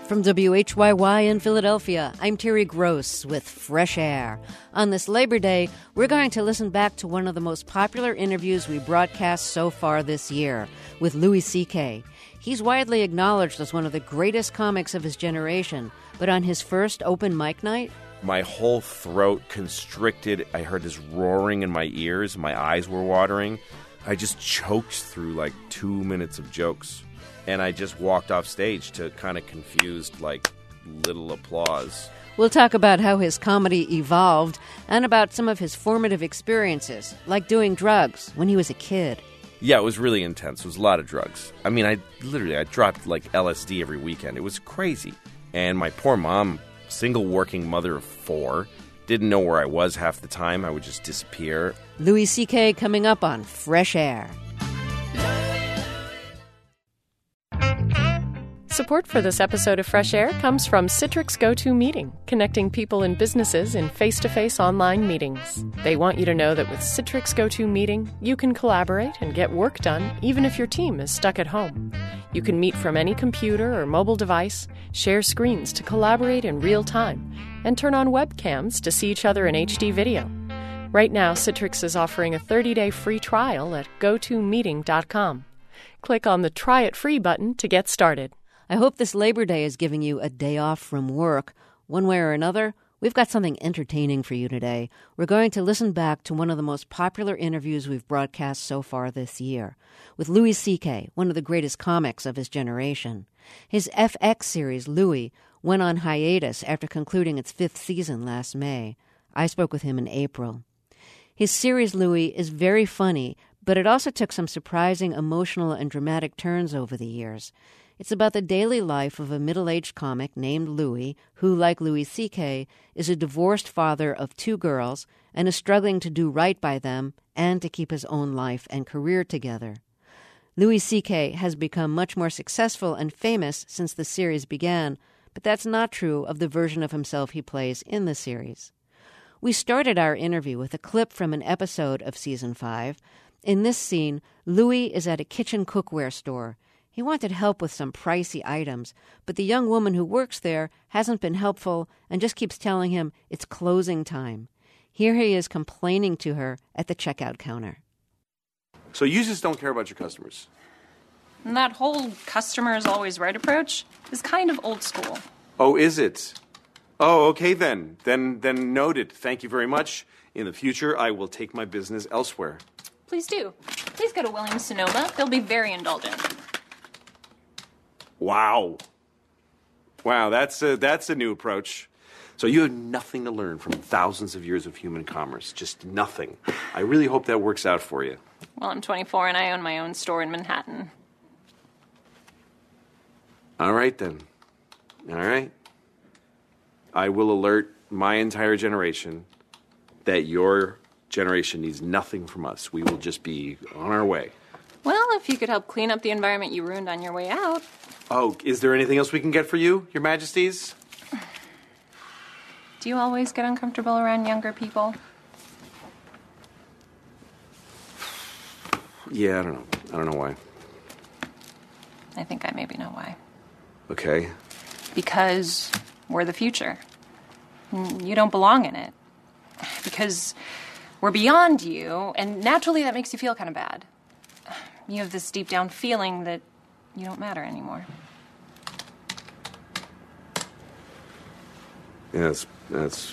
From WHYY in Philadelphia, I'm Terry Gross with Fresh Air. On this Labor Day, we're going to listen back to one of the most popular interviews we broadcast so far this year with Louis C.K. He's widely acknowledged as one of the greatest comics of his generation, but on his first open mic night, my whole throat constricted. I heard this roaring in my ears. My eyes were watering. I just choked through like 2 minutes of jokes. And I just walked off stage to kind of confused, like, little applause. We'll talk about how his comedy evolved and about some of his formative experiences, like doing drugs when he was a kid. Yeah, it was really intense. It was a lot of drugs. I mean, I dropped, like, LSD every weekend. It was crazy. And my poor mom, single working mother of 4, didn't know where I was half the time. I would just disappear. Louis C.K. coming up on Fresh Air. Support for this episode of Fresh Air comes from Citrix GoToMeeting, connecting people and businesses in face-to-face online meetings. They want you to know that with Citrix GoToMeeting, you can collaborate and get work done even if your team is stuck at home. You can meet from any computer or mobile device, share screens to collaborate in real time, and turn on webcams to see each other in HD video. Right now, Citrix is offering a 30-day free trial at gotomeeting.com. Click on the Try It Free button to get started. I hope this Labor Day is giving you a day off from work. One way or another, we've got something entertaining for you today. We're going to listen back to one of the most popular interviews we've broadcast so far this year, with Louis C.K., one of the greatest comics of his generation. His FX series, Louis, went on hiatus after concluding its 5th season last May. I spoke with him in April. His series, Louis, is very funny, but it also took some surprising emotional and dramatic turns over the years. It's about the daily life of a middle-aged comic named Louis, who, like Louis C.K., is a divorced father of 2 girls and is struggling to do right by them and to keep his own life and career together. Louis C.K. has become much more successful and famous since the series began, but that's not true of the version of himself he plays in the series. We started our interview with a clip from an episode of Season 5. In this scene, Louis is at a kitchen cookware store. He wanted help with some pricey items, but the young woman who works there hasn't been helpful and just keeps telling him it's closing time. Here he is complaining to her at the checkout counter. So you just don't care about your customers? And that whole customer is always right approach is kind of old school. Oh, is it? Oh, okay then. Then noted. Thank you very much. In the future, I will take my business elsewhere. Please do. Please go to Williams-Sonoma. They'll be very indulgent. Wow, that's a new approach. So you have nothing to learn from thousands of years of human commerce, just nothing. I really hope that works out for you. Well, I'm 24 and I own my own store in Manhattan. All right, then. All right. I will alert my entire generation that your generation needs nothing from us. We will just be on our way. Well, if you could help clean up the environment you ruined on your way out. Oh, is there anything else we can get for you, Your Majesties? Do you always get uncomfortable around younger people? Yeah, I don't know. I don't know why. I think I maybe know why. Okay. Because we're the future. You don't belong in it. Because we're beyond you, and naturally that makes you feel kind of bad. You have this deep down feeling that you don't matter anymore. Yeah, that's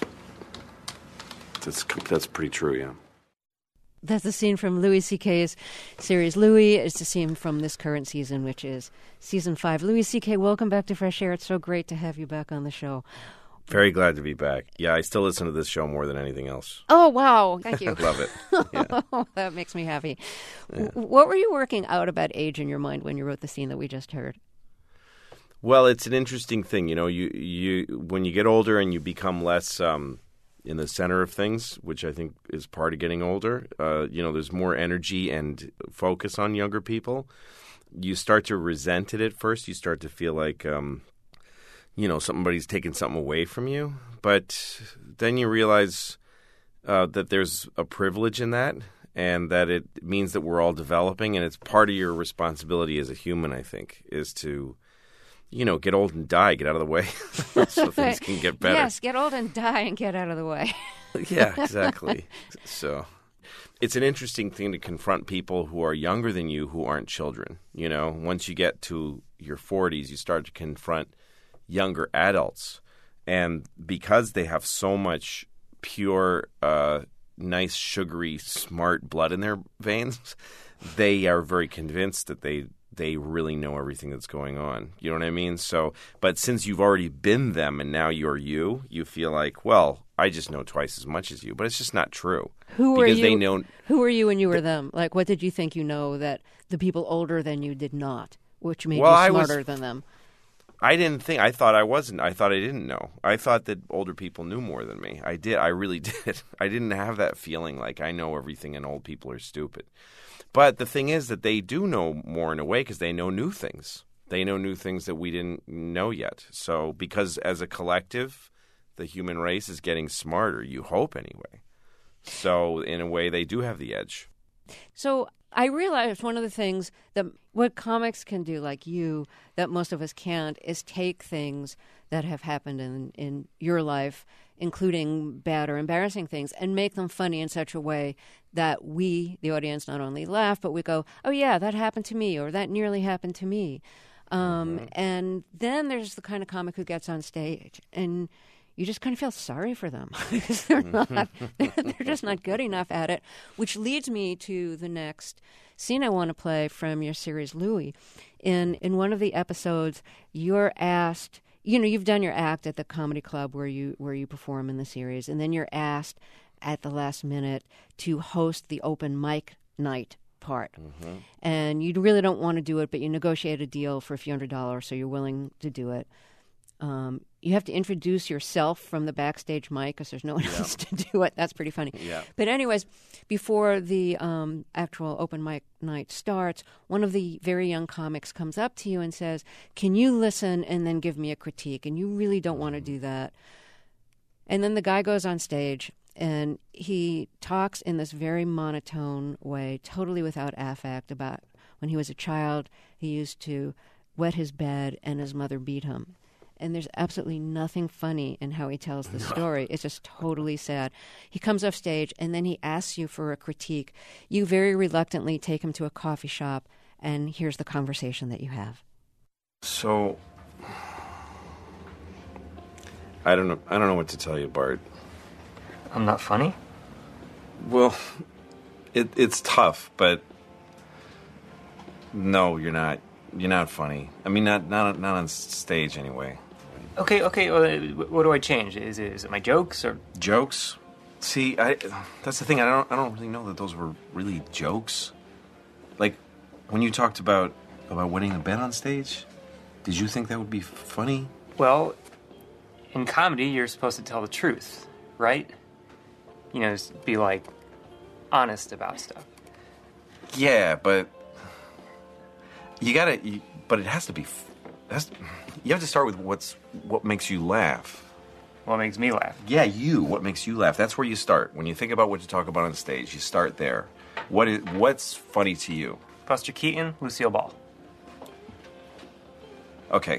pretty true, yeah. That's a scene from Louis C.K.'s series. Louis is a scene from this current season, which is Season 5. Louis C.K., welcome back to Fresh Air. It's so great to have you back on the show. Very glad to be back. Yeah, I still listen to this show more than anything else. Oh, wow. Thank you. I love it. Yeah. That makes me happy. Yeah. What were you working out about age in your mind when you wrote the scene that we just heard? Well, it's an interesting thing. You know, you when you get older and you become less in the center of things, which I think is part of getting older, there's more energy and focus on younger people. You start to resent it at first. You start to feel like somebody's taking something away from you. But then you realize that there's a privilege in that, and that it means that we're all developing, and it's part of your responsibility as a human, I think, is to get old and die, get out of the way, so things can get better. Yes, get old and die and get out of the way. Yeah, exactly. So it's an interesting thing to confront people who are younger than you who aren't children. Once you get to your 40s, you start to confront younger adults. And because they have so much pure, nice, sugary, smart blood in their veins, they are very convinced that they really know everything that's going on. You know what I mean? So, but since you've already been them and now you're you feel like, well, I just know twice as much as you. But it's just not true. Who were you when you were them? Like, what did you think that the people older than you did not, which made you smarter than them? I didn't think. I thought I wasn't. I thought I didn't know. I thought that older people knew more than me. I did. I really did. I didn't have that feeling like I know everything and old people are stupid. But the thing is that they do know more in a way because they know new things. They know new things that we didn't know yet. So because as a collective, the human race is getting smarter, you hope anyway. So in a way, they do have the edge. So I realized one of the things that what comics can do, like you, that most of us can't, is take things that have happened in your life, including bad or embarrassing things, and make them funny in such a way that we, the audience, not only laugh, but we go, oh, yeah, that happened to me, or that nearly happened to me. And then there's the kind of comic who gets on stage, and you just kind of feel sorry for them because they're just not good enough at it, which leads me to the next scene I want to play from your series, Louie. In one of the episodes, you're asked, you've done your act at the comedy club where you perform in the series, and then you're asked at the last minute to host the open mic night part. Mm-hmm. And you really don't want to do it, but you negotiate a deal for a few $100s, so you're willing to do it. You have to introduce yourself from the backstage mic because there's no one else to do it. That's pretty funny. Yeah. But anyways, before the actual open mic night starts, one of the very young comics comes up to you and says, can you listen and then give me a critique? And you really don't want to do that. And then the guy goes on stage and he talks in this very monotone way, totally without affect, about when he was a child, he used to wet his bed and his mother beat him. And there's absolutely nothing funny in how he tells the story. It's just totally sad. He comes off stage, and then he asks you for a critique. You very reluctantly take him to a coffee shop, and here's the conversation that you have. So, I don't know what to tell you, Bart. I'm not funny? Well, it's tough, but no, you're not. You're not funny. I mean, not on stage anyway. Okay. What do I change? Is it my jokes or jokes? See, that's the thing. I don't really know that those were really jokes. Like when you talked about wetting a bed on stage, did you think that would be funny? Well, in comedy, you're supposed to tell the truth, right? Just be like honest about stuff. Yeah, but but it has to be. You have to start with what makes you laugh. What makes me laugh? Yeah, what makes you laugh? That's where you start. When you think about what to talk about on stage, you start there. What's funny to you? Buster Keaton, Lucille Ball. Okay.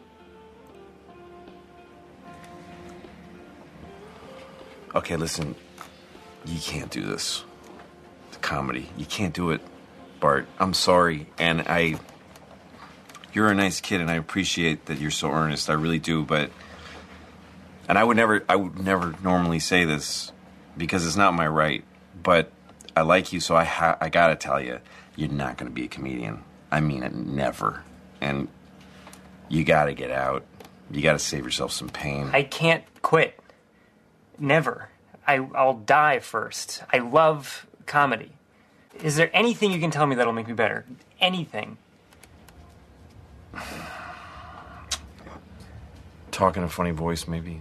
Okay, listen. You can't do this. The comedy. You can't do it, Bart. I'm sorry, and you're a nice kid, and I appreciate that you're so earnest. I really do, and I would never normally say this because it's not my right, but I like you, so I gotta tell you, you're not gonna be a comedian. I mean it, never. And you gotta get out. You gotta save yourself some pain. I can't quit. Never. I'll die first. I love comedy. Is there anything you can tell me that'll make me better? Anything. Talk in a funny voice, maybe.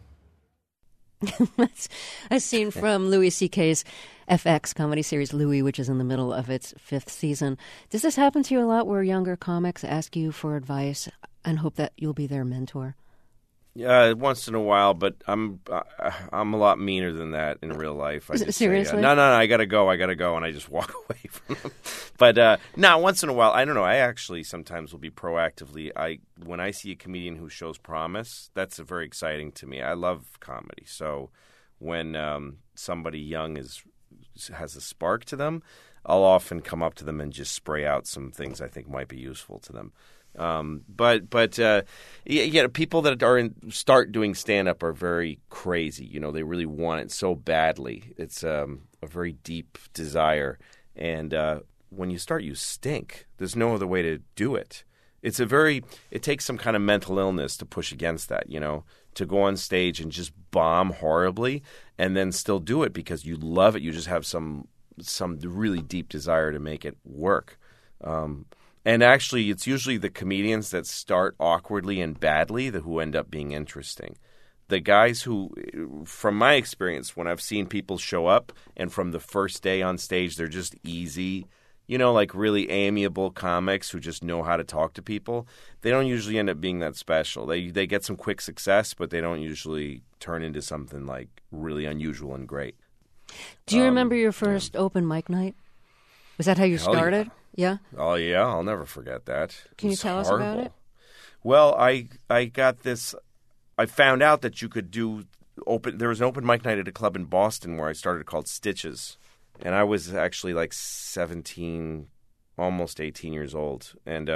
That's a scene from Louis C.K.'s FX comedy series Louie, which is in the middle of its 5th season. Does this happen to you a lot where younger comics ask you for advice and hope that you'll be their mentor? Once in a while, but I'm a lot meaner than that in real life. I just Seriously? Say, no, I gotta go, and I just walk away from them. But no, once in a while, I don't know. I actually sometimes will be proactively. When I see a comedian who shows promise, that's very exciting to me. I love comedy, so when somebody young has a spark to them, I'll often come up to them and just spray out some things I think might be useful to them. But people that start doing stand-up are very crazy. You know, they really want it so badly. It's a very deep desire, and when you start, you stink. There's no other way to do it. It takes some kind of mental illness to push against that. You know, to go on stage and just bomb horribly, and then still do it because you love it. You just have some really deep desire to make it work. And actually, it's usually the comedians that start awkwardly and badly who end up being interesting. The guys who, from my experience, when I've seen people show up and from the first day on stage, they're just easy, you know, like really amiable comics who just know how to talk to people, they don't usually end up being that special. They get some quick success, but they don't usually turn into something like really unusual and great. Do you remember your first open mic night? Was that how you started? Yeah. Oh, yeah. I'll never forget that. Can you tell us about it? Well, I got this. I found out that you could do there was an open mic night at a club in Boston where I started called Stitches. And I was actually like 17, almost 18 years old. And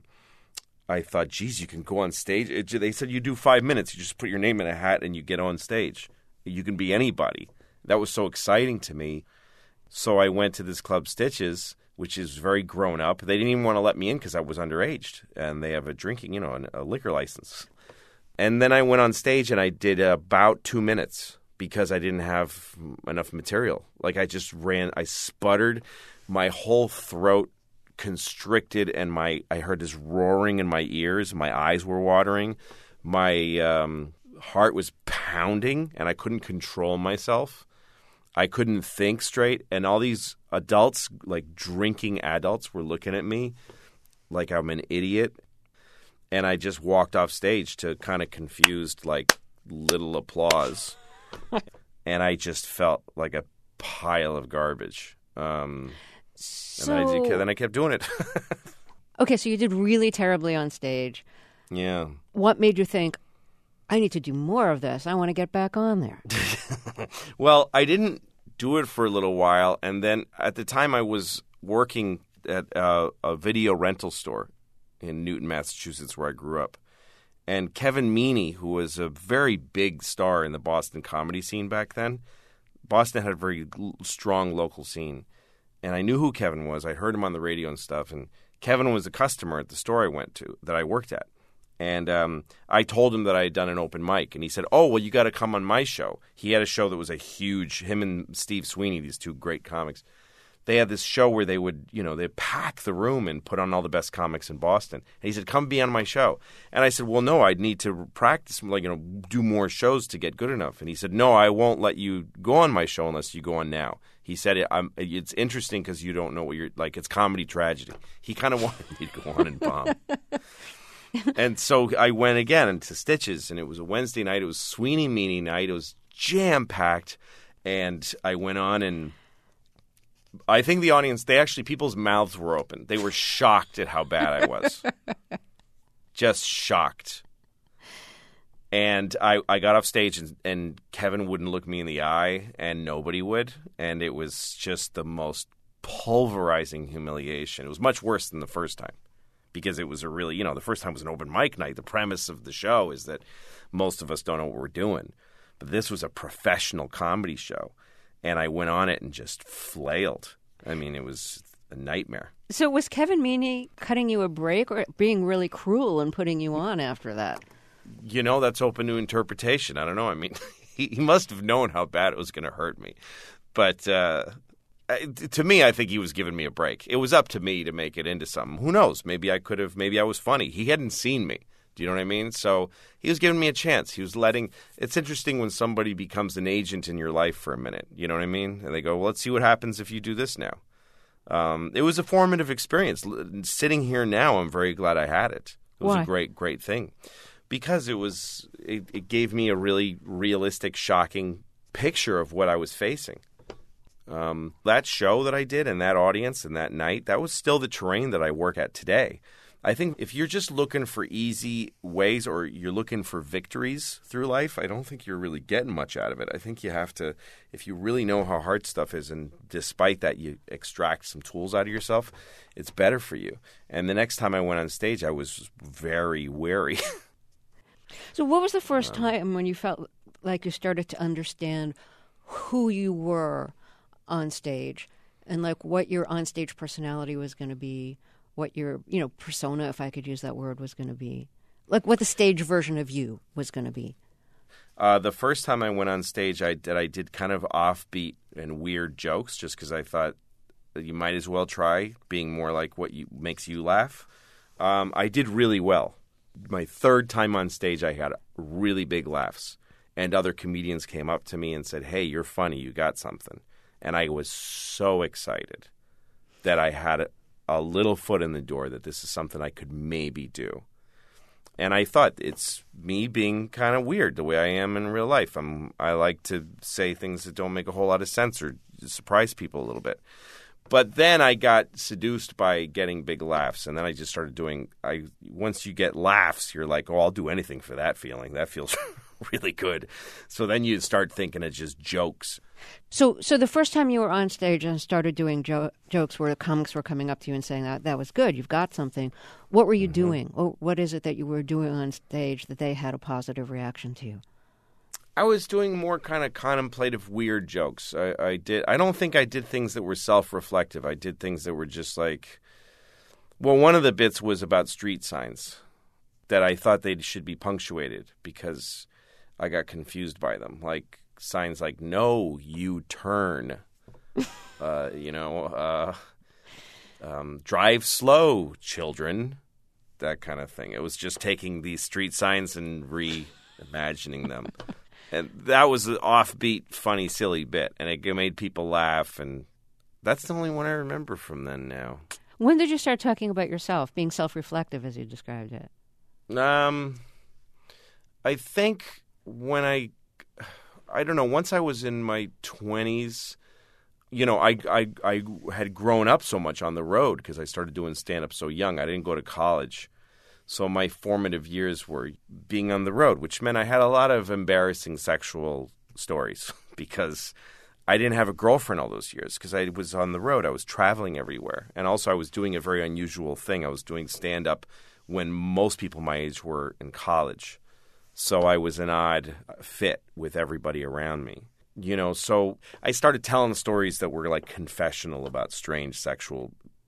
I thought, geez, you can go on stage. They said you do 5 minutes. You just put your name in a hat and you get on stage. You can be anybody. That was so exciting to me. So I went to this club, Stitches, which is very grown up. They didn't even want to let me in because I was underage, and they have a drinking, a liquor license. And then I went on stage and I did about 2 minutes because I didn't have enough material. Like I sputtered, my whole throat constricted, and I heard this roaring in my ears. My eyes were watering. My heart was pounding, and I couldn't control myself. I couldn't think straight, and all these adults, like drinking adults, were looking at me like I'm an idiot. And I just walked off stage to kind of confused, like, little applause. And I just felt like a pile of garbage. And then I kept doing it. Okay, so you did really terribly on stage. Yeah. What made you think, I need to do more of this. I want to get back on there. Well, I didn't do it for a little while. And then at the time I was working at a video rental store in Newton, Massachusetts, where I grew up. And Kevin Meaney, who was a very big star in the Boston comedy scene back then, Boston had a very strong local scene. And I knew who Kevin was. I heard him on the radio and stuff. And Kevin was a customer at the store that I worked at. And I told him that I had done an open mic. And he said, oh, well, you got to come on my show. He had a show that was him and Steve Sweeney, these two great comics. They had this show where they would, they'd pack the room and put on all the best comics in Boston. And he said, come be on my show. And I said, well, no, I'd need to practice, do more shows to get good enough. And he said, no, I won't let you go on my show unless you go on now. He said, it's interesting because you don't know what you're, like, it's comedy tragedy. He kind of wanted me to go on and bomb. And so I went again into Stitches, and it was a Wednesday night. It was Sweeney Meaney night. It was jam-packed. And I went on, and I think the audience, people's mouths were open. They were shocked at how bad I was. Just shocked. And I got off stage, and Kevin wouldn't look me in the eye, and nobody would. And it was just the most pulverizing humiliation. It was much worse than the first time. Because it was the first time was an open mic night. The premise of the show is that most of us don't know what we're doing. But this was a professional comedy show. And I went on it and just flailed. I mean, it was a nightmare. So was Kevin Meaney cutting you a break or being really cruel and putting you on after that? That's open to interpretation. I don't know. I mean, he must have known how bad it was going to hurt me. But to me, I think he was giving me a break. It was up to me to make it into something. Who knows? Maybe I was funny. He hadn't seen me. Do you know what I mean? So he was giving me a chance. He was it's interesting when somebody becomes an agent in your life for a minute. You know what I mean? And they go, well, let's see what happens if you do this now. It was a formative experience. Sitting here now, I'm very glad I had it. It was Why? A great, great thing. Because it gave me a really realistic, shocking picture of what I was facing. That show that I did and that audience and that night, that was still the terrain that I work at today. I think if you're just looking for easy ways or you're looking for victories through life, I don't think you're really getting much out of it. I think you have to, if you really know how hard stuff is and despite that you extract some tools out of yourself, it's better for you. And the next time I went on stage, I was very wary. So what was the first time when you felt like you started to understand who you were on stage and like what your onstage personality was going to be? What your, persona, if I could use that word, was going to be. Like what the stage version of you was going to be. The first time I went on stage, I did kind of offbeat and weird jokes just because I thought you might as well try being more like what makes you laugh. I did really well. My third time on stage, I had really big laughs. And other comedians came up to me and said, "Hey, you're funny. You got something." And I was so excited that I had a little foot in the door that this is something I could maybe do. And I thought it's me being kind of weird the way I am in real life. I like to say things that don't make a whole lot of sense or surprise people a little bit. But then I got seduced by getting big laughs, and then I just started doing once you get laughs, you're like, "Oh, I'll do anything for that feeling. That feels really good." So then you start thinking of just jokes. So the first time you were on stage and started doing jokes where the comics were coming up to you and saying that was good, you've got something. What were you doing? Or what is it that you were doing on stage that they had a positive reaction to you? I was doing more kind of contemplative, weird jokes. I don't think I did things that were self-reflective. I did things that were just like, well, one of the bits was about street signs that I thought they should be punctuated because I got confused by them. Like signs like "No, you turn," "Drive slow, children," that kind of thing. It was just taking these street signs and reimagining them. And that was an offbeat, funny, silly bit. And it made people laugh. And that's the only one I remember from then now. When did you start talking about yourself, being self-reflective as you described it? I think when I don't know, once I was in my 20s, I had grown up so much on the road because I started doing stand-up so young. I didn't go to college. So my formative years were being on the road, which meant I had a lot of embarrassing sexual stories because I didn't have a girlfriend all those years because I was on the road. I was traveling everywhere. And also I was doing a very unusual thing. I was doing stand-up when most people my age were in college. So I was an odd fit with everybody around me. So I started telling stories that were like confessional about strange sexual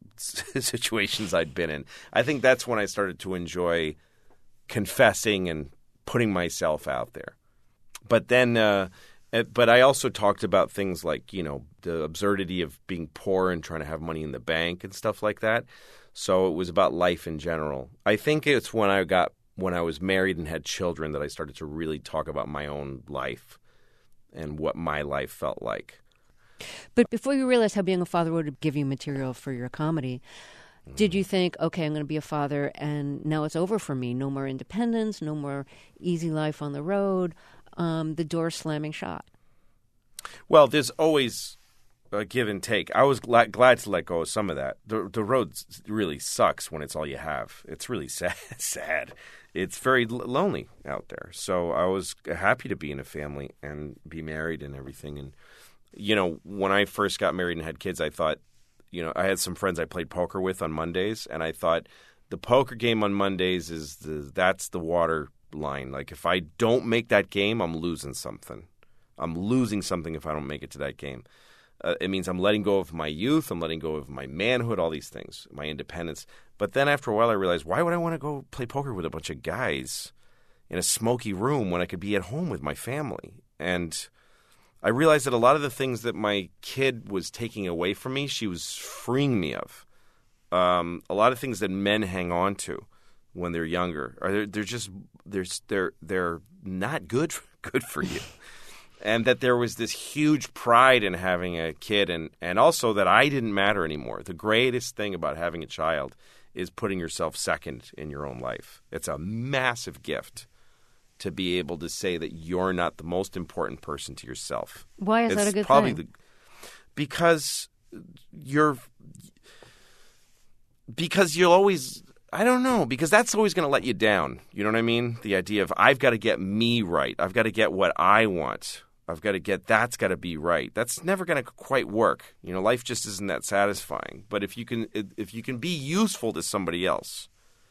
situations I'd been in. I think that's when I started to enjoy confessing and putting myself out there. But then, but I also talked about things like, the absurdity of being poor and trying to have money in the bank and stuff like that. So it was about life in general. I think it's when I was married and had children that I started to really talk about my own life and what my life felt like. But before you realized how being a father would give you material for your comedy, did you think, okay, I'm going to be a father and now it's over for me? No more independence, no more easy life on the road, the door slamming shut? Well, there's always a give and take. I was glad to let go of some of that. The road really sucks when it's all you have. It's really sad. It's very lonely out there. So I was happy to be in a family and be married and everything. And when I first got married and had kids, I thought, I had some friends I played poker with on Mondays, and I thought the poker game on Mondays that's the water line. Like if I don't make that game, I'm losing something. I'm losing something if I don't make it to that game. It means I'm letting go of my youth, I'm letting go of my manhood, all these things, my independence. But then after a while I realized, why would I want to go play poker with a bunch of guys in a smoky room when I could be at home with my family? And I realized that a lot of the things that my kid was taking away from me, she was freeing me of. A lot of things that men hang on to when they're younger, they're not good for you. And that there was this huge pride in having a kid and also that I didn't matter anymore. The greatest thing about having a child is putting yourself second in your own life. It's a massive gift. to be able to say that you're not the most important person to yourself. Why is that a good thing? Because you'll always, I don't know, because that's always going to let you down. You know what I mean? The idea of I've got to get me right. I've got to get what I want. I've got to get, that's got to be right. That's never going to quite work. You know, life just isn't that satisfying. But if you can be useful to somebody else,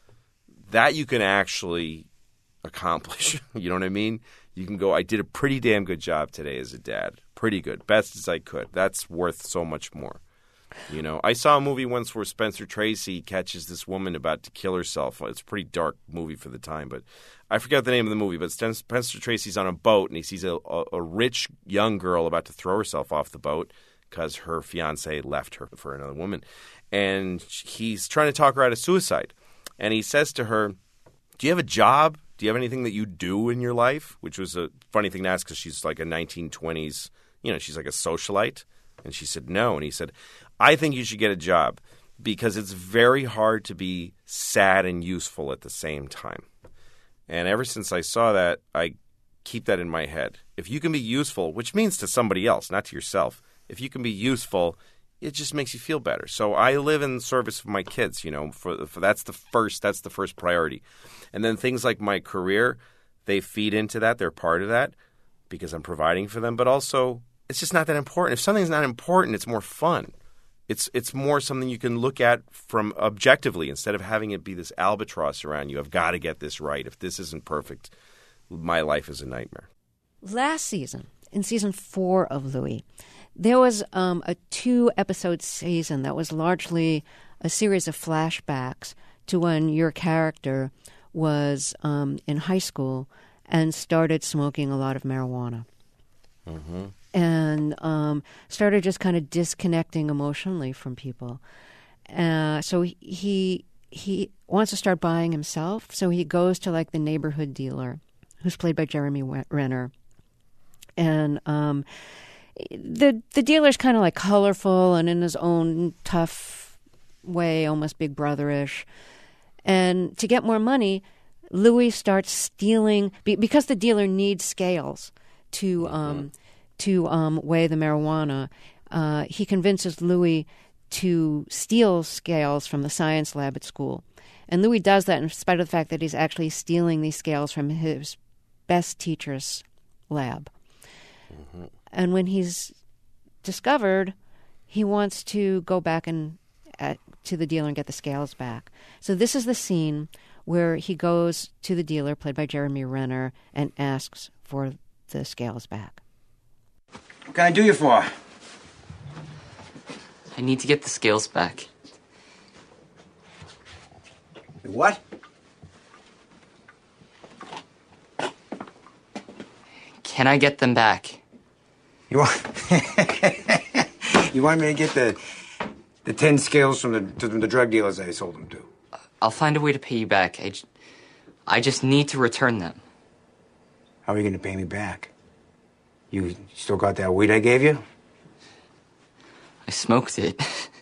that you can actually accomplish. You know what I mean? You can go, I did a pretty damn good job today as a dad. Pretty good. Best as I could. That's worth so much more. You know, I saw a movie once where Spencer Tracy catches this woman about to kill herself. It's a pretty dark movie for the time, but I forget the name of the movie. But Spencer Tracy's on a boat, and he sees a rich young girl about to throw herself off the boat because her fiancé left her for another woman. And he's trying to talk her out of suicide. And he says to her, do you have a job? Do you have anything that you do in your life? Which was a funny thing to ask because she's like a 1920s, you know, she's like a socialite. And she said no. And he said, I think you should get a job because it's very hard to be sad and useful at the same time. And ever since I saw that, I keep that in my head. If you can be useful, which means to somebody else, not to yourself, if you can be useful, it just makes you feel better. So I live in service of my kids, you know, for that's the first priority. And then things like my career, they feed into that. They're part of that because I'm providing for them. But also, it's just not that important. If something's not important, it's more fun. It's more something you can look at from objectively instead of having it be this albatross around you. I've got to get this right. If this isn't perfect, my life is a nightmare. Last season, in season 4 of Louie, there was a 2-episode season that was largely a series of flashbacks to when your character was in high school and started smoking a lot of marijuana. Mm-hmm. And started just kind of disconnecting emotionally from people. So he wants to start buying himself. So he goes to like the neighborhood dealer, who's played by Jeremy Renner. And the dealer's kind of like colorful and in his own tough way, almost Big Brother-ish. And to get more money, Louie starts stealing because the dealer needs scales to weigh the marijuana. He convinces Louie to steal scales from the science lab at school. And Louie does that in spite of the fact that he's actually stealing these scales from his best teacher's lab. Mm-hmm. And when he's discovered, he wants to go back to the dealer and get the scales back. So this is the scene where he goes to the dealer, played by Jeremy Renner, and asks for the scales back. What can I do you for? I need to get the scales back. What? Can I get them back? You want you want me to get the 10 scales from the drug dealers I sold them to? I'll find a way to pay you back. I just need to return them. How are you going to pay me back? You still got that weed I gave you? I smoked it.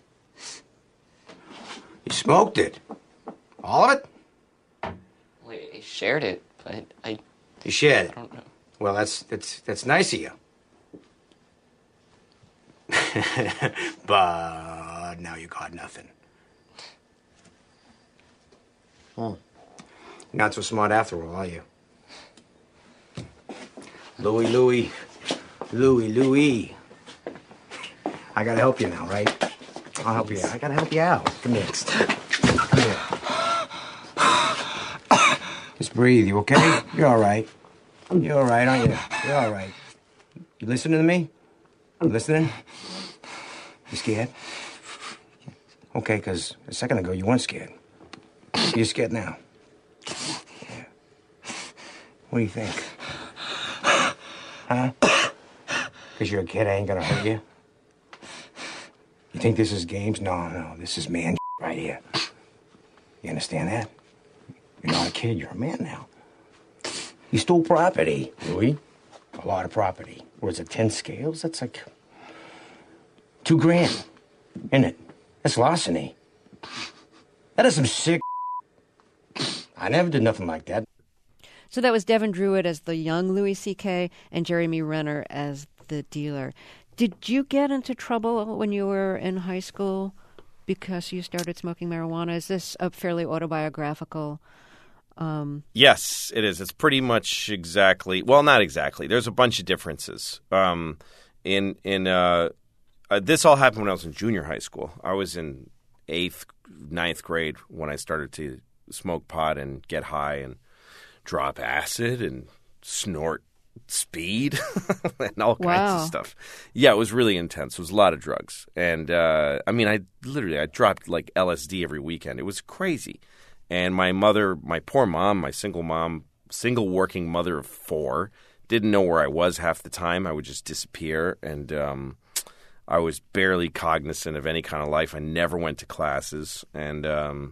You smoked it? All of it? Well, I shared it, but You shared it? I don't know. Well, that's nice of you. But now you got nothing. You're not so smart after all, are you? Louie. I gotta help you now, right? I'll help you out. I gotta help you out. Come here. Come here. Just breathe. You okay? You're all right. You're all right, aren't you? You're all right. You listening to me? You listening? You scared? Okay, because a second ago you weren't scared. You're scared now. Yeah. What do you think? Huh? Because you're a kid, I ain't gonna hurt you? You think this is games? No, this is man right here. You understand that? You're not a kid, you're a man now. You stole property, Louie. A lot of property. Was it 10 scales? That's like $2,000, isn't it? That's larceny. That is some sick. I never did nothing like that. So that was Devin Druitt as the young Louis C.K. and Jeremy Renner as the dealer. Did you get into trouble when you were in high school because you started smoking marijuana? Is this a fairly autobiographical? Yes, it is. It's pretty much exactly. Well, not exactly. There's a bunch of differences. This all happened when I was in junior high school. I was in 8th, 9th grade when I started to smoke pot and get high and drop acid and snort speed and all kinds of stuff. Yeah, it was really intense. It was a lot of drugs. And I dropped like LSD every weekend. It was crazy. And my poor mom, my single working mother of 4, didn't know where I was half the time. I would just disappear, and I was barely cognizant of any kind of life. I never went to classes, and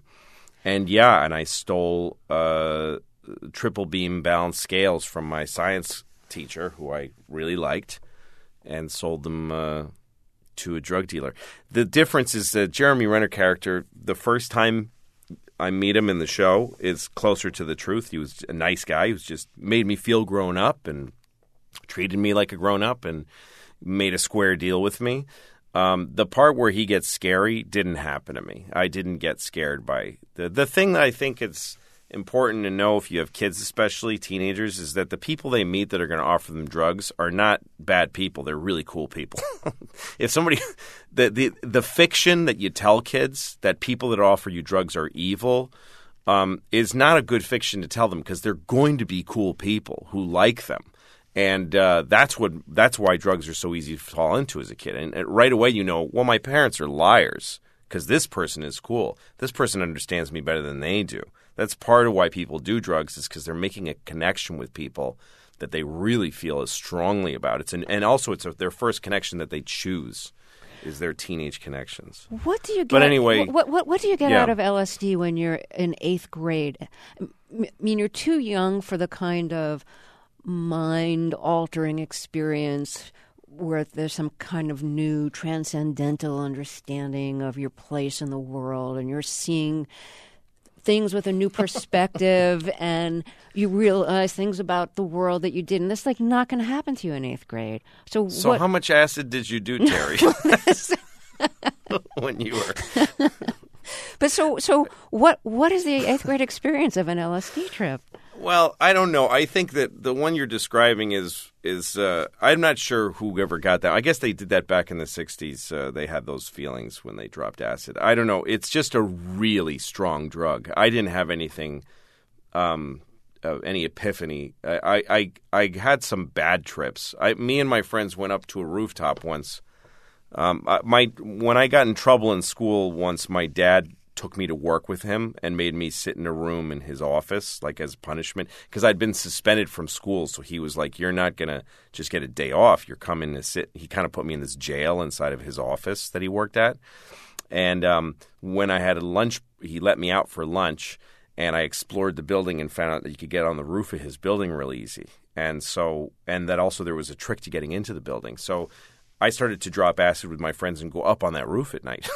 I stole triple beam balanced scales from my science teacher, who I really liked, and sold them to a drug dealer. The difference is the Jeremy Renner character, the first time I meet him in the show, is closer to the truth. He was a nice guy. He was just made me feel grown up and treated me like a grown up and made a square deal with me. The part where he gets scary didn't happen to me. I didn't get scared by the thing that I think is important to know if you have kids, especially teenagers, is that the people they meet that are going to offer them drugs are not bad people. They're really cool people. If somebody the fiction that you tell kids that people that offer you drugs are evil is not a good fiction to tell them, because they're going to be cool people who like them. And that's why drugs are so easy to fall into as a kid. And right away, well, my parents are liars because this person is cool. This person understands me better than they do. That's part of why people do drugs, is because they're making a connection with people that they really feel as strongly about. And also it's their first connection that they choose is their teenage connections. What do you get? But anyway, what do you get out of LSD when you're in 8th grade? I mean, you're too young for the kind of mind-altering experience where there's some kind of new transcendental understanding of your place in the world, and you're seeing things with a new perspective, and you realize things about the world that you didn't. That's like not going to happen to you in 8th grade. So how much acid did you do, Terry, when you were? But so what is the 8th grade experience of an LSD trip? Well, I don't know. I think that the one you're describing is I'm not sure whoever got that. I guess they did that back in the 60s. They had those feelings when they dropped acid. I don't know. It's just a really strong drug. I didn't have anything, any epiphany. I had some bad trips. Me and my friends went up to a rooftop once. When I got in trouble in school once, my dad took me to work with him and made me sit in a room in his office, like as punishment, because I'd been suspended from school. So he was like, "You're not going to just get a day off. You're coming to sit." He kind of put me in this jail inside of his office that he worked at. And when I had a lunch, he let me out for lunch, and I explored the building and found out that you could get on the roof of his building really easy. And that also there was a trick to getting into the building. So I started to drop acid with my friends and go up on that roof at night.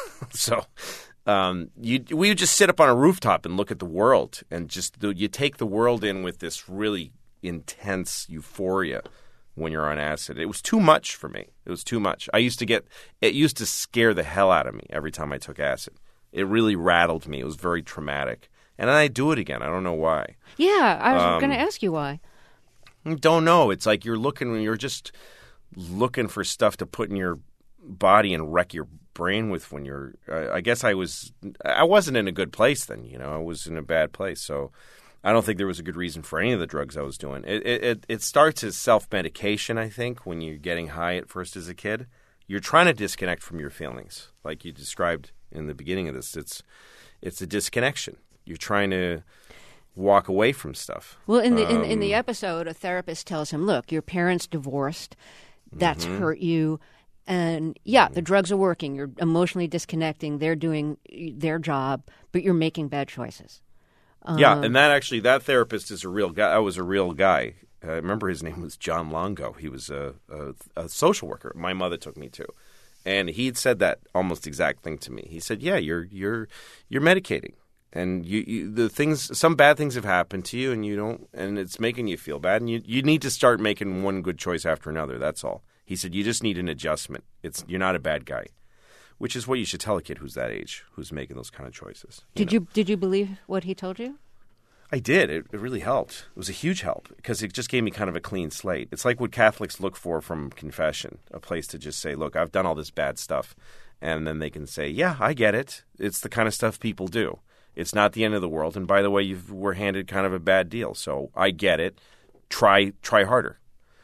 We would just sit up on a rooftop and look at the world, and you take the world in with this really intense euphoria when you're on acid. It was too much for me. It was too much. It used to scare the hell out of me every time I took acid. It really rattled me. It was very traumatic. And then I do it again. I don't know why. Yeah, I was going to ask you why. Don't know. It's like you're just looking for stuff to put in your body and wreck your brain with when you're I guess I wasn't in a good place then. I was in a bad place. So I don't think there was a good reason for any of the drugs I was doing. It starts as self-medication, I think, when you're getting high at first as a kid. You're trying to disconnect from your feelings, like you described in the beginning of this. It's a disconnection. You're trying to walk away from stuff. Well, in the episode, a therapist tells him, "Look, your parents divorced. That's hurt you. And yeah, the drugs are working. You're emotionally disconnecting. They're doing their job, but you're making bad choices." Yeah, and that therapist is a real guy. I was a real guy. I remember his name was John Longo. He was a social worker. My mother took me to, and he'd said that almost exact thing to me. He said, "Yeah, you're medicating, And some bad things have happened to you, and you don't, and it's making you feel bad, and you need to start making one good choice after another. That's all. He said, you just need an adjustment. You're not a bad guy, which is what you should tell a kid who's that age, who's making those kind of choices. Did you believe what he told you? I did. It really helped. It was a huge help because it just gave me kind of a clean slate. It's like what Catholics look for from confession, a place to just say, look, I've done all this bad stuff. And then they can say, yeah, I get it. It's the kind of stuff people do. It's not the end of the world. And by the way, you were handed kind of a bad deal. So I get it. Try harder.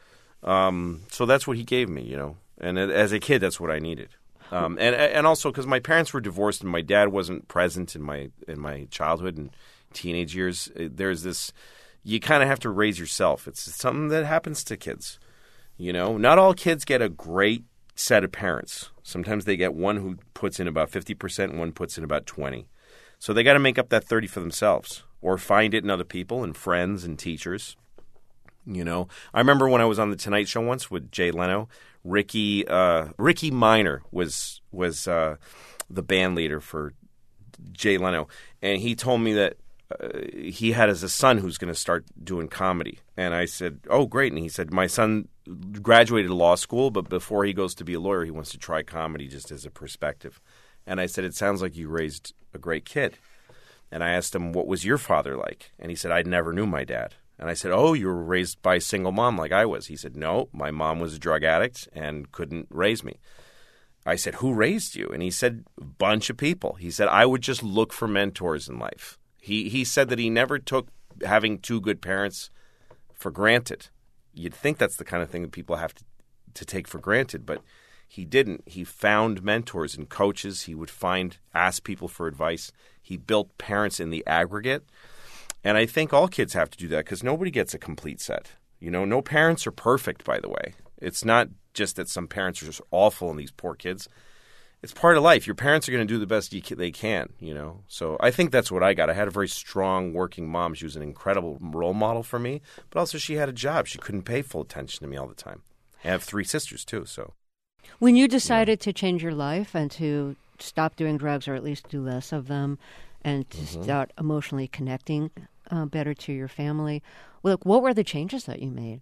So that's what he gave me, you know. And as a kid, that's what I needed. And also because my parents were divorced and my dad wasn't present in my childhood and teenage years. There's this – you kind of have to raise yourself. It's something that happens to kids, you know. Not all kids get a great set of parents. Sometimes they get one who puts in about 50% and one puts in about 20%. So they got to make up that 30 for themselves or find it in other people and friends and teachers. You know, I remember when I was on the Tonight Show once with Jay Leno, Ricky Minor was the band leader for Jay Leno, and he told me that he had a son who's going to start doing comedy. And I said, oh, great. And he said, my son graduated law school, but before he goes to be a lawyer, he wants to try comedy just as a perspective. And I said, it sounds like you raised a great kid. And I asked him, what was your father like? And he said, I never knew my dad. And I said, oh, you were raised by a single mom like I was. He said, no, my mom was a drug addict and couldn't raise me. I said, who raised you? And he said, a bunch of people. He said, I would just look for mentors in life. He said that he never took having two good parents for granted. You'd think that's the kind of thing that people have to take for granted, but he didn't. He found mentors and coaches. He would ask people for advice. He built parents in the aggregate. And I think all kids have to do that because nobody gets a complete set. You know, no parents are perfect, by the way. It's not just that some parents are just awful and these poor kids. It's part of life. Your parents are going to do the best they can, you know. So I think that's what I got. I had a very strong working mom. She was an incredible role model for me. But also she had a job. She couldn't pay full attention to me all the time. I have 3 sisters too, so. When you decided to change your life and to stop doing drugs or at least do less of them and to start emotionally connecting better to your family, what were the changes that you made?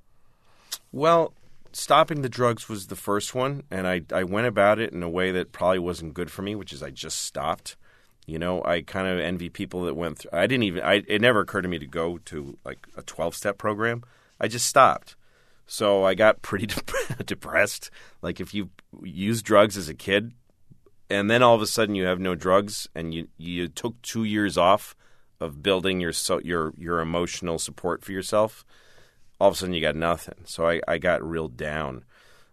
Well, stopping the drugs was the first one, and I went about it in a way that probably wasn't good for me, which is I just stopped. You know, I kind of envy people that went through. It never occurred to me to go to like a 12-step program. I just stopped. So I got pretty depressed. Like if you use drugs as a kid and then all of a sudden you have no drugs and you took 2 years off of building your emotional support for yourself, all of a sudden you got nothing. So I got real down.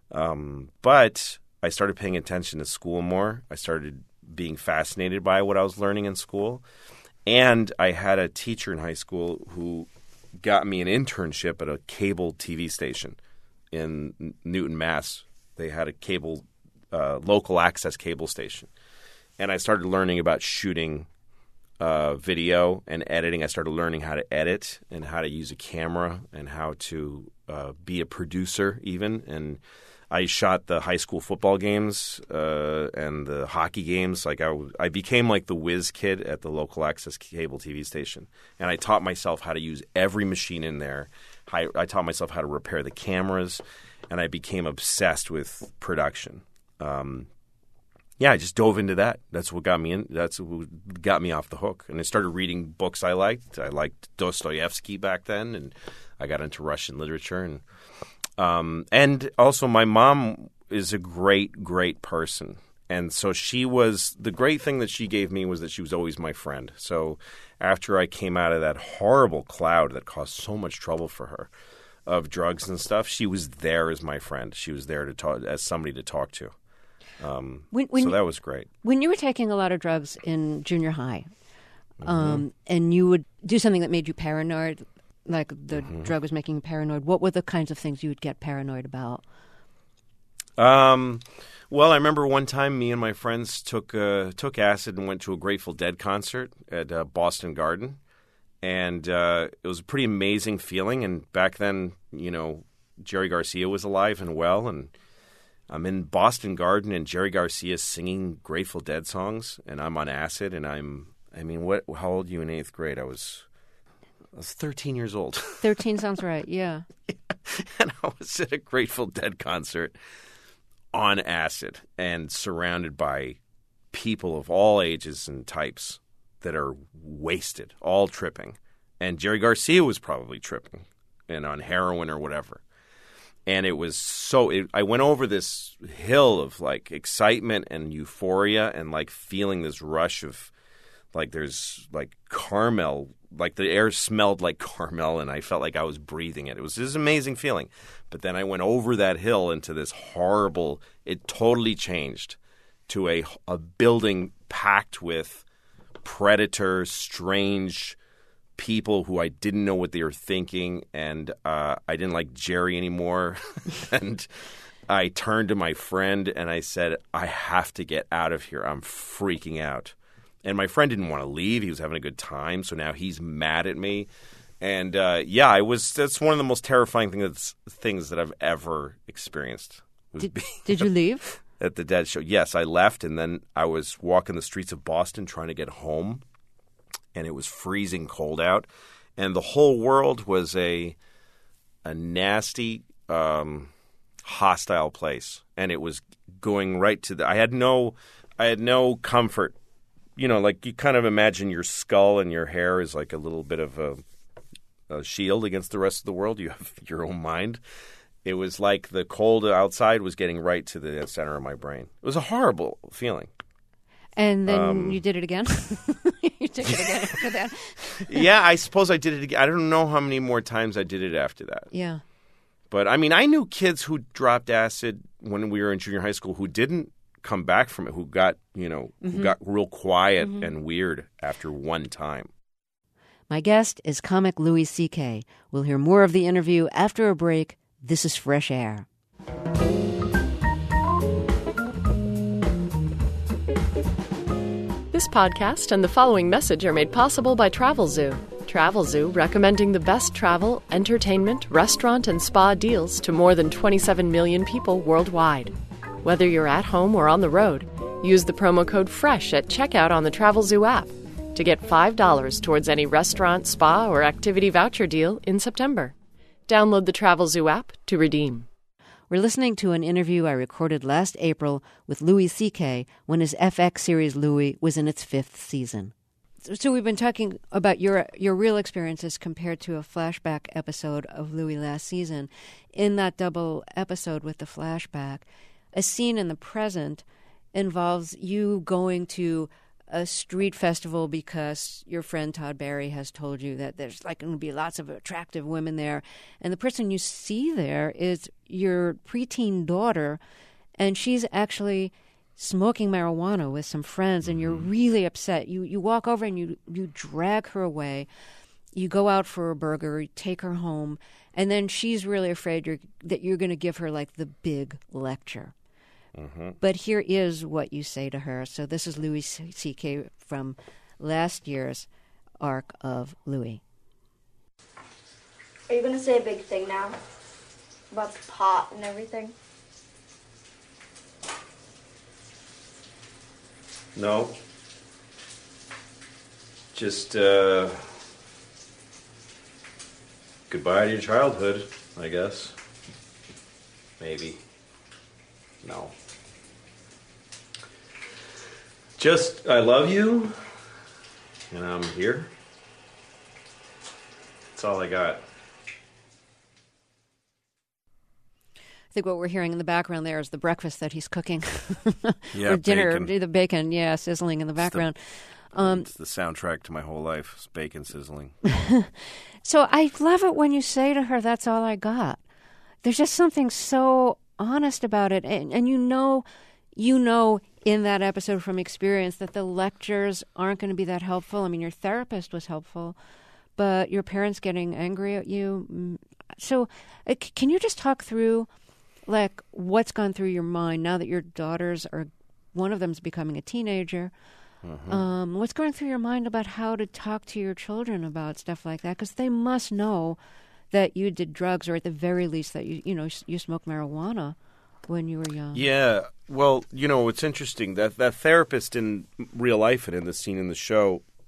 But I started paying attention to school more. I started being fascinated by what I was learning in school. And I had a teacher in high school who got me an internship at a cable TV station in Newton, Mass. They had a cable, local access cable station. And I started learning about shooting video and editing. I started learning how to edit and how to use a camera and how to be a producer even. And I shot the high school football games and the hockey games. Like I became like the whiz kid at the local access cable TV station. And I taught myself how to use every machine in there. I taught myself how to repair the cameras. And I became obsessed with production. I just dove into that. That's what got me in. That's what got me off the hook. And I started reading books I liked. I liked Dostoevsky back then, and I got into Russian literature. And also my mom is a great, great person. And so the great thing that she gave me was that she was always my friend. So after I came out of that horrible cloud that caused so much trouble for her of drugs and stuff, she was there as my friend. She was there to talk, as somebody to talk to. So that was great. When you were taking a lot of drugs in junior high, and you would do something that made you paranoid, like the drug was making you paranoid, what were the kinds of things you would get paranoid about? Well, I remember one time me and my friends took acid and went to a Grateful Dead concert at Boston Garden. And it was a pretty amazing feeling. And back then, you know, Jerry Garcia was alive and well, and I'm in Boston Garden and Jerry Garcia is singing Grateful Dead songs, and I'm on acid, and I'm I mean, how old were you in 8th grade? I was 13 years old. 13 sounds right, yeah. And I was at a Grateful Dead concert on acid and surrounded by people of all ages and types that are wasted, all tripping. And Jerry Garcia was probably tripping and on heroin or whatever. And it was I went over this hill of like excitement and euphoria and like feeling this rush of like there's like caramel, like the air smelled like caramel and I felt like I was breathing it. It was this amazing feeling. But then I went over that hill into this horrible, it totally changed to a building packed with predators, strange people who I didn't know what they were thinking, and I didn't like Jerry anymore. And I turned to my friend and I said, I have to get out of here. I'm freaking out. And my friend didn't want to leave. He was having a good time, so now he's mad at me. And that's one of the most terrifying things that I've ever experienced. Did you leave? At the Dead show. Yes, I left, and then I was walking the streets of Boston trying to get home. And it was freezing cold out, and the whole world was a nasty, hostile place, and it was going right to I had no comfort, like you kind of imagine your skull and your hair is like a little bit of a shield against the rest of the world. You have your own mind. It was like the cold outside was getting right to the center of my brain. It was a horrible feeling. And then you did it again? You took it again after that? Yeah, I suppose I did it again. I don't know how many more times I did it after that. Yeah. But, I mean, I knew kids who dropped acid when we were in junior high school who didn't come back from it, who got, who got real quiet and weird after one time. My guest is comic Louis C.K. We'll hear more of the interview after a break. This is Fresh Air. This podcast and the following message are made possible by TravelZoo. TravelZoo recommending the best travel, entertainment, restaurant, and spa deals to more than 27 million people worldwide. Whether you're at home or on the road, use the promo code FRESH at checkout on the TravelZoo app to get $5 towards any restaurant, spa, or activity voucher deal in September. Download the TravelZoo app to redeem. We're listening to an interview I recorded last April with Louis C.K. when his FX series Louis was in its 5th season. So we've been talking about your real experiences compared to a flashback episode of Louis last season. In that double episode with the flashback, a scene in the present involves you going to a street festival because your friend Todd Barry has told you that there's like going to be lots of attractive women there. And the person you see there is your preteen daughter, and she's actually smoking marijuana with some friends, and you're really upset. You walk over and you drag her away. You go out for a burger, you take her home, and then she's really afraid that you're going to give her like the big lecture. Mm-hmm. But here is what you say to her. So this is Louis C.K. from last year's arc of Louis. Are you going to say a big thing now? About the pot and everything? No. Just, goodbye to your childhood, I guess. Maybe. No. Just, I love you, and I'm here. That's all I got. I think what we're hearing in the background there is the breakfast that he's cooking. Yeah, or dinner, bacon. The bacon, yeah, sizzling in the background. It's the soundtrack to my whole life, it's bacon sizzling. So I love it when you say to her, that's all I got. There's just something so honest about it. And you know in that episode from experience that the lectures aren't going to be that helpful. I mean, your therapist was helpful, but your parents getting angry at you. So can you just talk through, like, what's gone through your mind now that your daughters are, one of them's becoming a teenager? Mm-hmm. What's going through your mind about how to talk to your children about stuff like that? Because they must know that you did drugs, or at the very least that you smoked marijuana when you were young. Yeah, well, it's interesting that therapist in real life and in the scene in the show,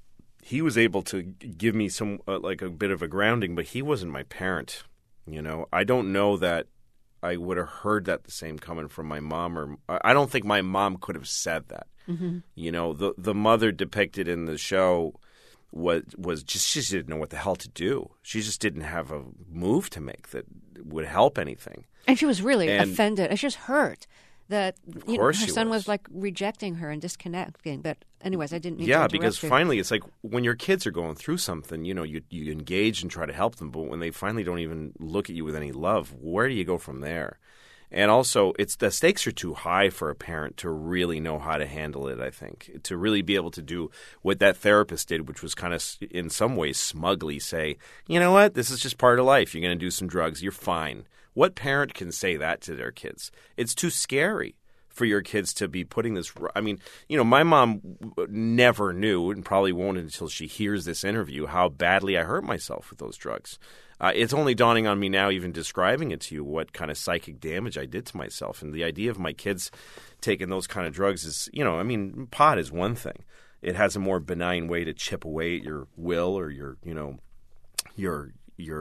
he was able to give me some like a bit of a grounding, but he wasn't my parent. You know, I don't know that I would have heard that the same coming from my mom, or I don't think my mom could have said that. Mm-hmm. You know, the mother depicted in the show was just, she didn't know what the hell to do. She just didn't have a move to make that would help anything. And she was really offended. And she was hurt that her son was was like rejecting her and disconnecting. But anyways, I didn't mean to Yeah, interrupt because you. finally it's like when your kids are going through something, you know, you engage and try to help them. But when they finally don't even look at you with any love, where do you go from there? And also, the stakes are too high for a parent to really know how to handle it, I think, to really be able to do what that therapist did, which was kind of, in some ways, smugly say, you know what, this is just part of life. You're going to do some drugs. You're fine. What parent can say that to their kids? It's too scary for your kids to be putting this – I mean, you know, my mom never knew and probably won't until she hears this interview how badly I hurt myself with those drugs. It's only dawning on me now, even describing it to you, what kind of psychic damage I did to myself. And the idea of my kids taking those kind of drugs is, you know, I mean, pot is one thing. It has a more benign way to chip away at your will or your, you know, your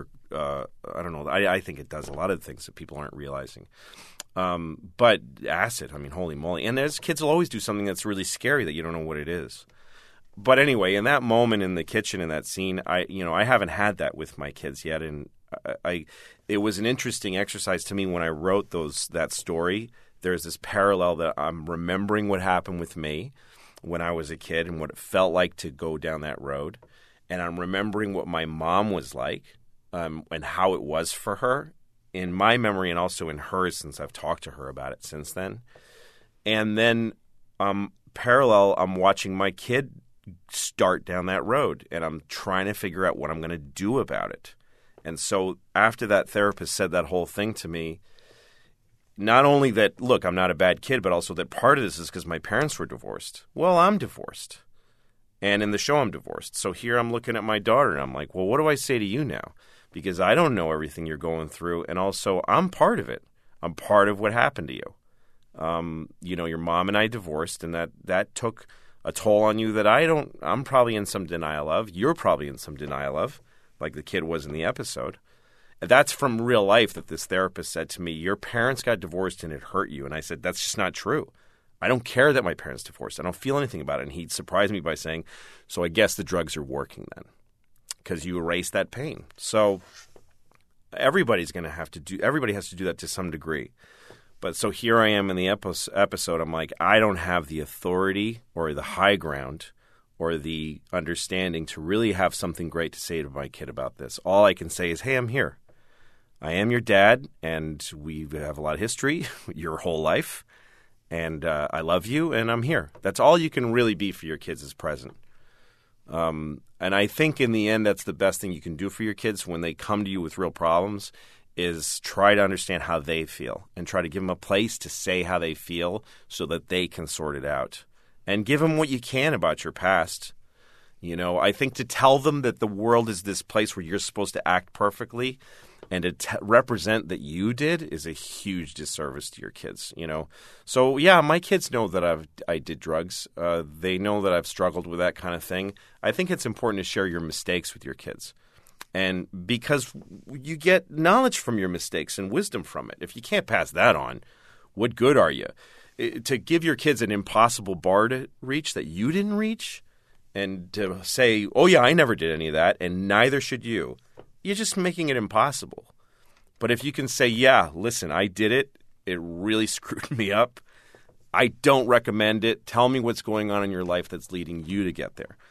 I don't know. I think it does a lot of things that people aren't realizing. But acid, I mean, holy moly. And as kids will always do something that's really scary that you don't know what it is. But anyway, in that moment in the kitchen in that scene, I haven't had that with my kids yet, and it was an interesting exercise to me when I wrote that story. There's this parallel that I'm remembering what happened with me when I was a kid and what it felt like to go down that road, and I'm remembering what my mom was like and how it was for her in my memory and also in hers since I've talked to her about it since then. And then parallel, I'm watching my kid start down that road, and I'm trying to figure out what I'm going to do about it. And so after that therapist said that whole thing to me, not only that, look, I'm not a bad kid, but also that part of this is because my parents were divorced. Well, I'm divorced. And in the show, I'm divorced. So here I'm looking at my daughter, and I'm like, well, what do I say to you now? Because I don't know everything you're going through, and also I'm part of it. I'm part of what happened to you. You know, your mom and I divorced, and that took a toll on you that I'm probably in some denial of. You're probably in some denial of, like the kid was in the episode. And that's from real life that this therapist said to me, your parents got divorced and it hurt you. And I said, that's just not true. I don't care that my parents divorced. I don't feel anything about it. And he surprised me by saying, so I guess the drugs are working then because you erased that pain. So everybody has to do that to some degree. But so here I am in the episode. I'm like, I don't have the authority or the high ground or the understanding to really have something great to say to my kid about this. All I can say is, hey, I'm here. I am your dad, and we have a lot of history, your whole life, and I love you, and I'm here. That's all you can really be for your kids is present. And I think in the end, that's the best thing you can do for your kids when they come to you with real problems is try to understand how they feel and try to give them a place to say how they feel so that they can sort it out. And give them what you can about your past. You know, I think to tell them that the world is this place where you're supposed to act perfectly and to represent that you did is a huge disservice to your kids, you know. So, yeah, my kids know that I did drugs. They know that I've struggled with that kind of thing. I think it's important to share your mistakes with your kids. And because you get knowledge from your mistakes and wisdom from it. If you can't pass that on, what good are you? To give your kids an impossible bar to reach that you didn't reach and to say, oh, yeah, I never did any of that, and neither should you, you're just making it impossible. But if you can say, yeah, listen, I did it. It really screwed me up. I don't recommend it. Tell me what's going on in your life that's leading you to get there.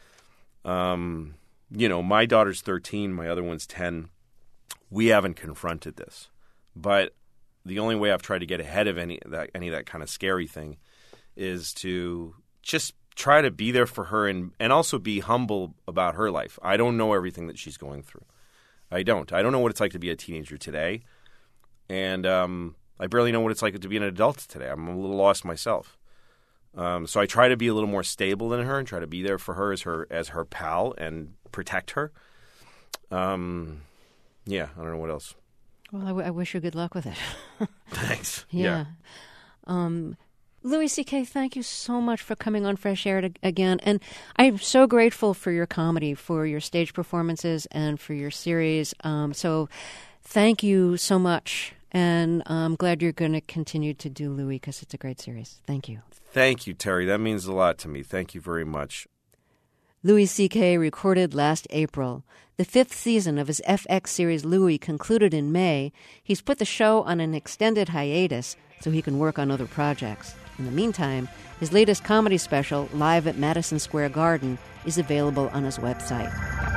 You know, my daughter's 13, my other one's 10. We haven't confronted this. But the only way I've tried to get ahead of any of that kind of scary thing is to just try to be there for her and also be humble about her life. I don't know everything that she's going through. I don't know what it's like to be a teenager today. And I barely know what it's like to be an adult today. I'm a little lost myself. So I try to be a little more stable than her and try to be there for her as her pal and protect her. Yeah, I don't know what else. Well, I wish you good luck with it. Thanks. Yeah. Louis C.K., thank you so much for coming on Fresh Air again. And I'm so grateful for your comedy, for your stage performances, and for your series. So thank you so much. And I'm glad you're going to continue to do Louis because it's a great series. Thank you. Thank you, Terry. That means a lot to me. Thank you very much. Louis C.K. recorded last April. The 5th season of his FX series Louis concluded in May. He's put the show on an extended hiatus so he can work on other projects. In the meantime, his latest comedy special, Live at Madison Square Garden, is available on his website.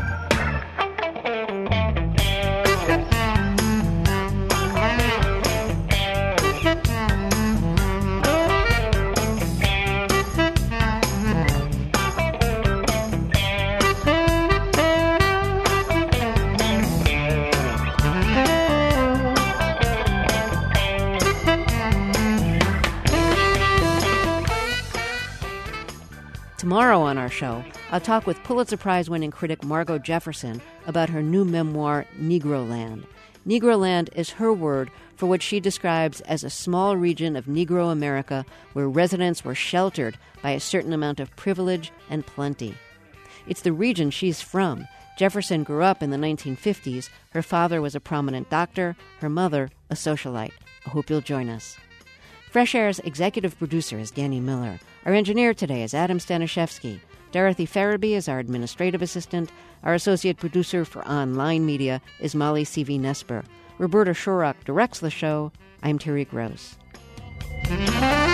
Tomorrow on our show, I'll talk with Pulitzer Prize-winning critic Margot Jefferson about her new memoir, Negroland. Negroland is her word for what she describes as a small region of Negro America where residents were sheltered by a certain amount of privilege and plenty. It's the region she's from. Jefferson grew up in the 1950s. Her father was a prominent doctor, her mother a socialite. I hope you'll join us. Fresh Air's executive producer is Danny Miller. Our engineer today is Adam Staniszewski. Dorothy Farabee is our administrative assistant. Our associate producer for online media is Molly C.V. Nesper. Roberta Shorrock directs the show. I'm Terry Gross.